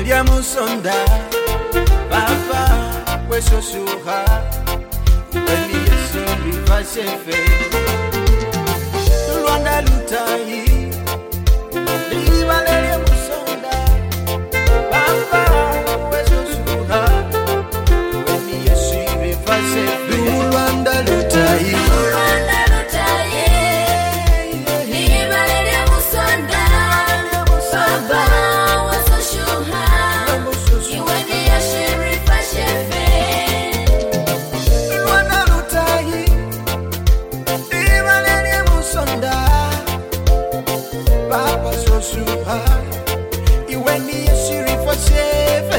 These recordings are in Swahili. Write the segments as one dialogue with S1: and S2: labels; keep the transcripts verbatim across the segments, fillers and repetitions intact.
S1: Elia musonda Papa weso suha Wemi yesu riva shefe Luanda lutai Liva lelia musonda Papa weso suha Wemi yesu riva shefe Luanda lutai Luanda lutai Liva lelia musonda Papa weso suha Iweni yesu riva shefe Papa so super, you when me a shiri for safe.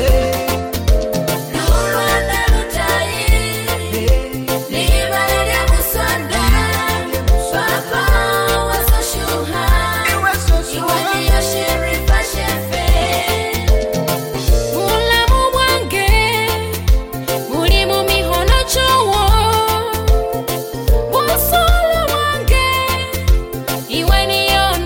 S1: Luanda lutai, liva lelia musonda. Papa was so sure, you when me a shiri for safe. Mula muwange, muli mumi hono chowo. Wasolo wange, iweni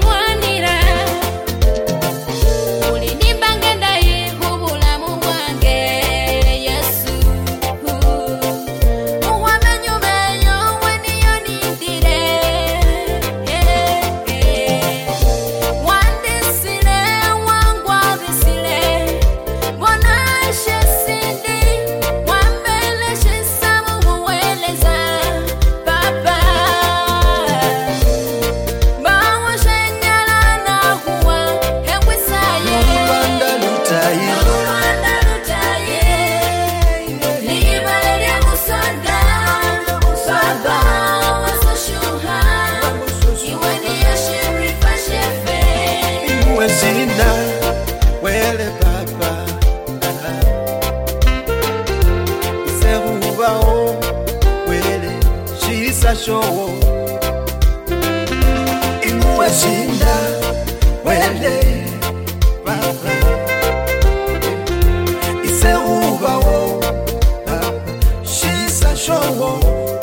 S1: Wele papa Seruba o Wele Shisa show Imwe shinda Wele papa Seruba o Shisa show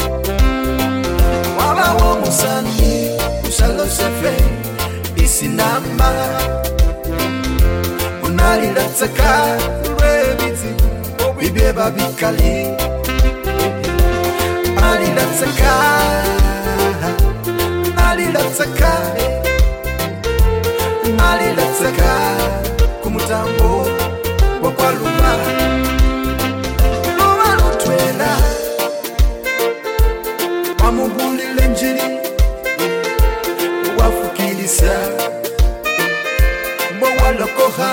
S1: Wala wo musani Usalo sefe Isinama Ali latsaka rebiti Bibe babikali Ali latsaka Ali latsaka Ali latsaka Kumutambo Wakwaluma Luma lutwela Wamubuli lenjiri Wafukilisa Mwa lokoha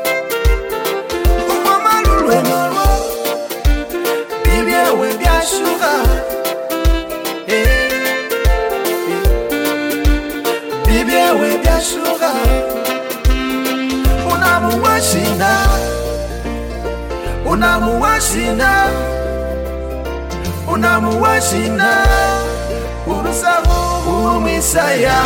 S1: Unamuwashina Unamuwashina Unamuwashina Urusahu umisaya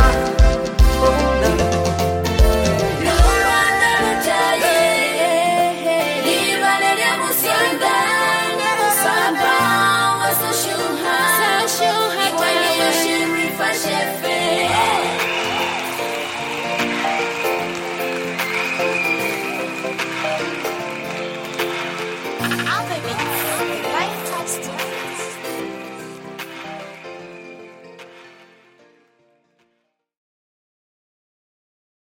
S2: I'll